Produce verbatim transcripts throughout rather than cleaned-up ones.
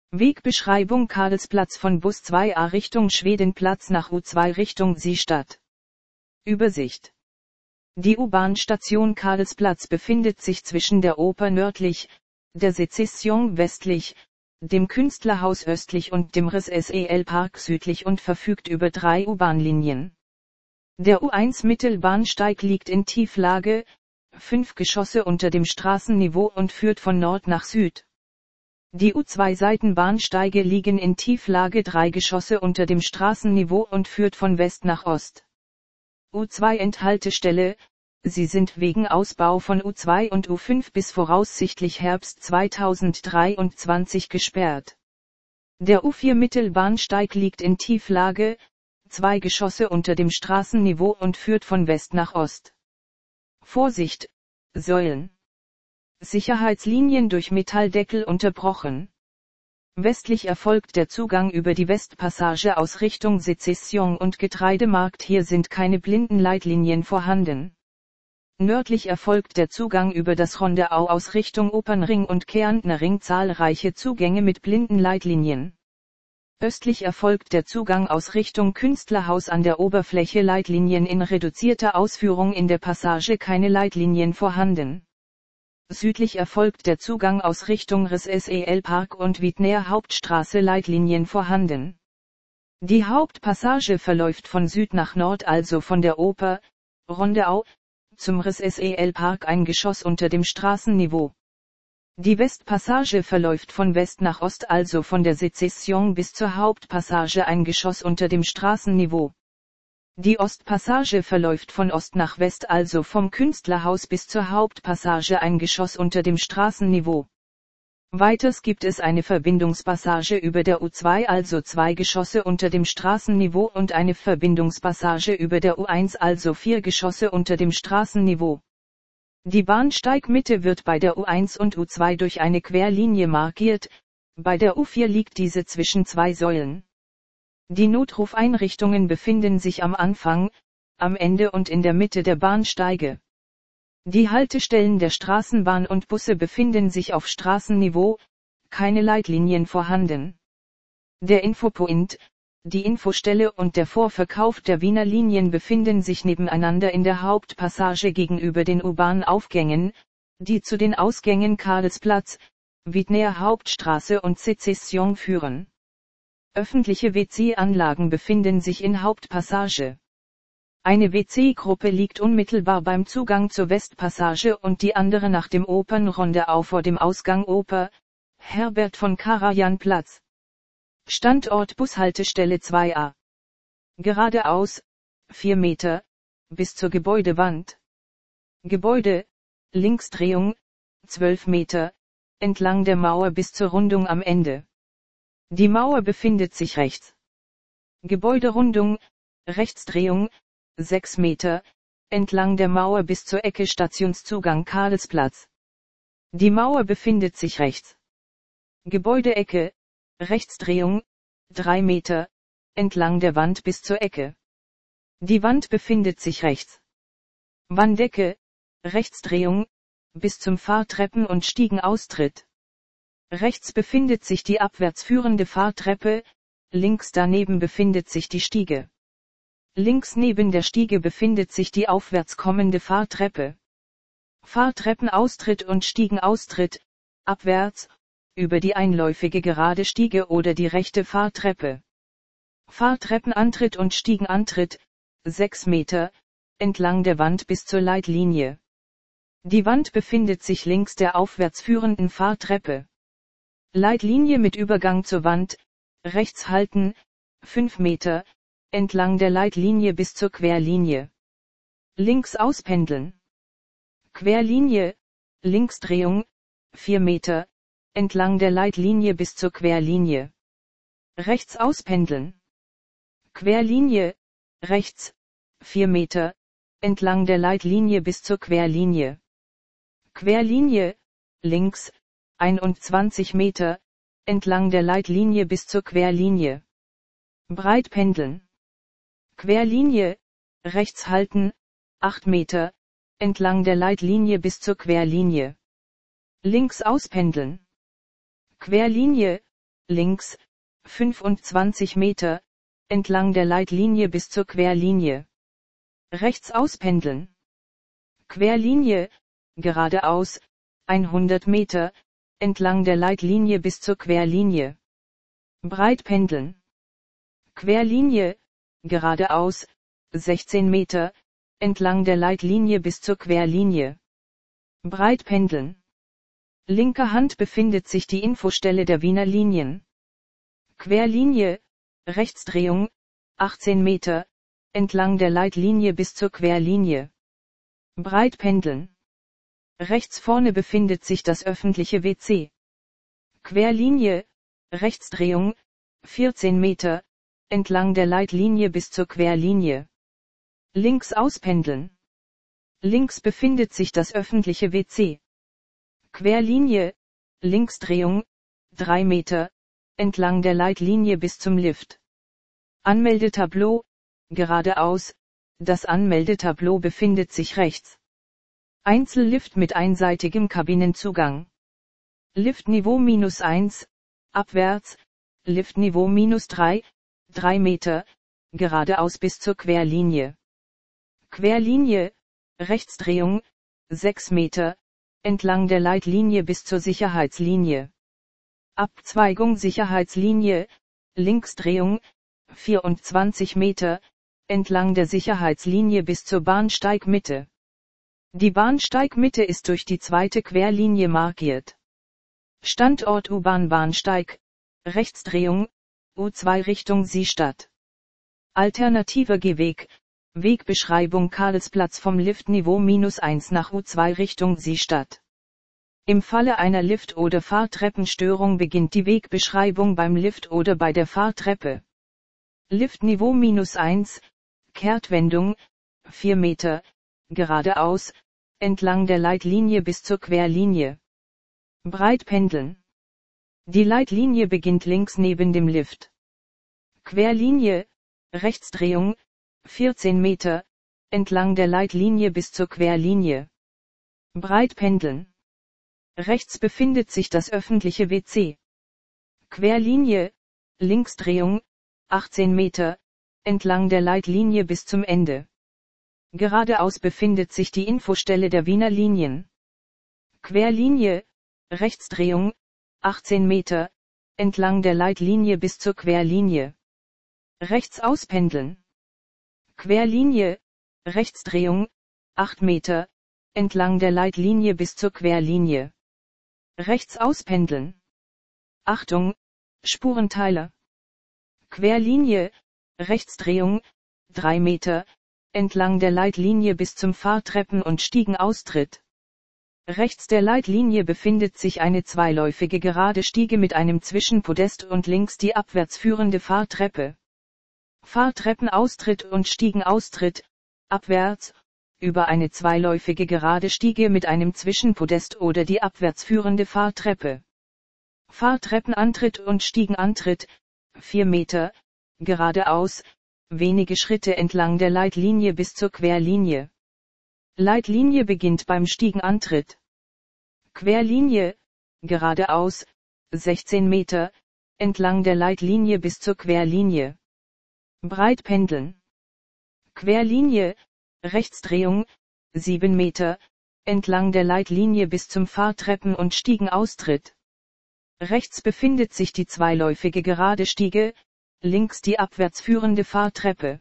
Wegbeschreibung: Karlsplatz von Bus zwei a Richtung Schwedenplatz nach U zwei Richtung Seestadt. Übersicht. Die U-Bahn-Station Karlsplatz befindet sich zwischen der Oper nördlich, der Sezession westlich, dem Künstlerhaus östlich und dem R S S E L-Park südlich und verfügt über drei U-Bahn-Linien. Der U eins Mittelbahnsteig liegt in Tieflage, fünf Geschosse unter dem Straßenniveau und führt von Nord nach Süd. Die U zwei Seitenbahnsteige liegen in Tieflage, drei Geschosse unter dem Straßenniveau und führt von West nach Ost. U zwei Endhaltestelle, sie sind wegen Ausbau von U zwei und U fünf bis voraussichtlich Herbst zweitausenddreiundzwanzig gesperrt. Der U vier Mittelbahnsteig liegt in Tieflage, zwei Geschosse unter dem Straßenniveau und führt von West nach Ost. Vorsicht, Säulen. Sicherheitslinien durch Metalldeckel unterbrochen. Westlich erfolgt der Zugang über die Westpassage aus Richtung Sezession und Getreidemarkt, hier sind keine Blindenleitlinien vorhanden. Nördlich erfolgt der Zugang über das Rondeau aus Richtung Opernring und Kärntner Ring, zahlreiche Zugänge mit Blindenleitlinien. Östlich erfolgt der Zugang aus Richtung Künstlerhaus an der Oberfläche, Leitlinien in reduzierter Ausführung, in der Passage keine Leitlinien vorhanden. Südlich erfolgt der Zugang aus Richtung R S S E L-Park und Wiedner Hauptstraße, Leitlinien vorhanden. Die Hauptpassage verläuft von Süd nach Nord, also von der Oper, Rondeau, zum R S S E L-Park, ein Geschoss unter dem Straßenniveau. Die Westpassage verläuft von West nach Ost, also von der Sezession bis zur Hauptpassage, ein Geschoss unter dem Straßenniveau. Die Ostpassage verläuft von Ost nach West, also vom Künstlerhaus bis zur Hauptpassage, ein Geschoss unter dem Straßenniveau. Weiters gibt es eine Verbindungspassage über der U zwei, also zwei Geschosse unter dem Straßenniveau, und eine Verbindungspassage über der U eins, also vier Geschosse unter dem Straßenniveau. Die Bahnsteigmitte wird bei der U eins und U zwei durch eine Querlinie markiert, bei der U vier liegt diese zwischen zwei Säulen. Die Notrufeinrichtungen befinden sich am Anfang, am Ende und in der Mitte der Bahnsteige. Die Haltestellen der Straßenbahn und Busse befinden sich auf Straßenniveau, keine Leitlinien vorhanden. Der Infopoint, die Infostelle und der Vorverkauf der Wiener Linien befinden sich nebeneinander in der Hauptpassage gegenüber den U-Bahn-Aufgängen, die zu den Ausgängen Karlsplatz, Wiedner Hauptstraße und Sezession führen. Öffentliche W C-Anlagen befinden sich in Hauptpassage. Eine W C-Gruppe liegt unmittelbar beim Zugang zur Westpassage und die andere nach dem Opernrondeau vor dem Ausgang Oper, Herbert von Karajan Platz. Standort Bushaltestelle zwei a. Geradeaus, vier Meter, bis zur Gebäudewand. Gebäude, Linksdrehung, zwölf Meter, entlang der Mauer bis zur Rundung am Ende. Die Mauer befindet sich rechts. Gebäuderundung, Rechtsdrehung, sechs Meter, entlang der Mauer bis zur Ecke Stationszugang Karlsplatz. Die Mauer befindet sich rechts. Gebäudeecke, Rechtsdrehung, drei Meter, entlang der Wand bis zur Ecke. Die Wand befindet sich rechts. Wandecke, Rechtsdrehung, bis zum Fahrtreppen- und Stiegenaustritt. Rechts befindet sich die abwärts führende Fahrtreppe, links daneben befindet sich die Stiege. Links neben der Stiege befindet sich die aufwärts kommende Fahrtreppe. Fahrtreppenaustritt und Stiegenaustritt, abwärts, über die einläufige gerade Stiege oder die rechte Fahrtreppe. Fahrtreppenantritt und Stiegenantritt, sechs Meter, entlang der Wand bis zur Leitlinie. Die Wand befindet sich links der aufwärts führenden Fahrtreppe. Leitlinie mit Übergang zur Wand, rechts halten, fünf Meter, entlang der Leitlinie bis zur Querlinie. Links auspendeln. Querlinie, Linksdrehung, vier Meter, entlang der Leitlinie bis zur Querlinie. Rechts auspendeln. Querlinie, rechts, vier Meter, entlang der Leitlinie bis zur Querlinie. Querlinie, links, einundzwanzig Meter, entlang der Leitlinie bis zur Querlinie. Breit pendeln. Querlinie, rechts halten, acht Meter, entlang der Leitlinie bis zur Querlinie. Links auspendeln. Querlinie, links, fünfundzwanzig Meter, entlang der Leitlinie bis zur Querlinie. Rechts auspendeln. Querlinie, geradeaus, hundert Meter, entlang der Leitlinie bis zur Querlinie. Breit pendeln. Querlinie, geradeaus, sechzehn Meter, entlang der Leitlinie bis zur Querlinie. Breit pendeln. Linker Hand befindet sich die Infostelle der Wiener Linien. Querlinie, Rechtsdrehung, achtzehn Meter, entlang der Leitlinie bis zur Querlinie. Breit pendeln. Rechts vorne befindet sich das öffentliche W C. Querlinie, Rechtsdrehung, vierzehn Meter, entlang der Leitlinie bis zur Querlinie. Links auspendeln. Links befindet sich das öffentliche W C. Querlinie, Linksdrehung, drei Meter, entlang der Leitlinie bis zum Lift. Anmeldetableau, geradeaus, das Anmeldetableau befindet sich rechts. Einzellift mit einseitigem Kabinenzugang. Liftniveau minus eins, abwärts, Liftniveau minus drei, drei Meter, geradeaus bis zur Querlinie. Querlinie, Rechtsdrehung, sechs Meter, entlang der Leitlinie bis zur Sicherheitslinie. Abzweigung Sicherheitslinie, Linksdrehung, vierundzwanzig Meter, entlang der Sicherheitslinie bis zur Bahnsteigmitte. Die Bahnsteigmitte ist durch die zweite Querlinie markiert. Standort U-Bahn-Bahnsteig, Rechtsdrehung, U zwei Richtung Siestadt. Alternativer Gehweg, Wegbeschreibung Karlsplatz vom Liftniveau minus eins nach U zwei Richtung Siestadt. Im Falle einer Lift- oder Fahrtreppenstörung beginnt die Wegbeschreibung beim Lift oder bei der Fahrtreppe. Liftniveau minus eins, Kehrtwendung, vier Meter, geradeaus, entlang der Leitlinie bis zur Querlinie. Breit pendeln. Die Leitlinie beginnt links neben dem Lift. Querlinie, Rechtsdrehung, vierzehn Meter, entlang der Leitlinie bis zur Querlinie. Breit pendeln. Rechts befindet sich das öffentliche W C. Querlinie, Linksdrehung, achtzehn Meter, entlang der Leitlinie bis zum Ende. Geradeaus befindet sich die Infostelle der Wiener Linien. Querlinie, Rechtsdrehung, achtzehn Meter, entlang der Leitlinie bis zur Querlinie. Rechts auspendeln. Querlinie, Rechtsdrehung, acht Meter, entlang der Leitlinie bis zur Querlinie. Rechts auspendeln. Achtung, Spurenteiler. Querlinie, Rechtsdrehung, drei Meter, entlang der Leitlinie bis zum Fahrtreppen- und Stiegenaustritt. Rechts der Leitlinie befindet sich eine zweiläufige gerade Stiege mit einem Zwischenpodest und links die abwärts führende Fahrtreppe. Fahrtreppenaustritt und Stiegenaustritt, abwärts, über eine zweiläufige gerade Stiege mit einem Zwischenpodest oder die abwärts führende Fahrtreppe. Fahrtreppenantritt und Stiegenantritt, vier Meter, geradeaus, wenige Schritte entlang der Leitlinie bis zur Querlinie. Leitlinie beginnt beim Stiegenantritt. Querlinie, geradeaus, sechzehn Meter, entlang der Leitlinie bis zur Querlinie. Breit pendeln. Querlinie, Rechtsdrehung, sieben Meter, entlang der Leitlinie bis zum Fahrtreppen- und Stiegenaustritt. Rechts befindet sich die zweiläufige gerade Stiege, links die abwärts führende Fahrtreppe.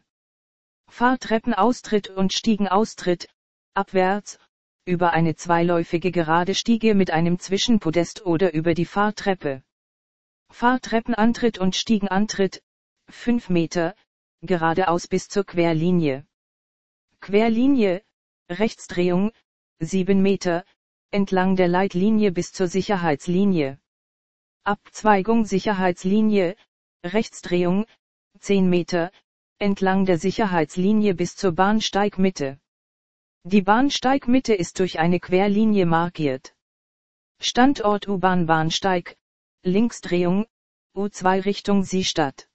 Fahrtreppenaustritt und Stiegenaustritt, abwärts, über eine zweiläufige gerade Stiege mit einem Zwischenpodest oder über die Fahrtreppe. Fahrtreppenantritt und Stiegenantritt, fünf Meter, geradeaus bis zur Querlinie. Querlinie, Rechtsdrehung, sieben Meter, entlang der Leitlinie bis zur Sicherheitslinie. Abzweigung Sicherheitslinie, Rechtsdrehung, zehn Meter, entlang der Sicherheitslinie bis zur Bahnsteigmitte. Die Bahnsteigmitte ist durch eine Querlinie markiert. Standort U-Bahn-Bahnsteig, Linksdrehung, U zwei Richtung Siestadt.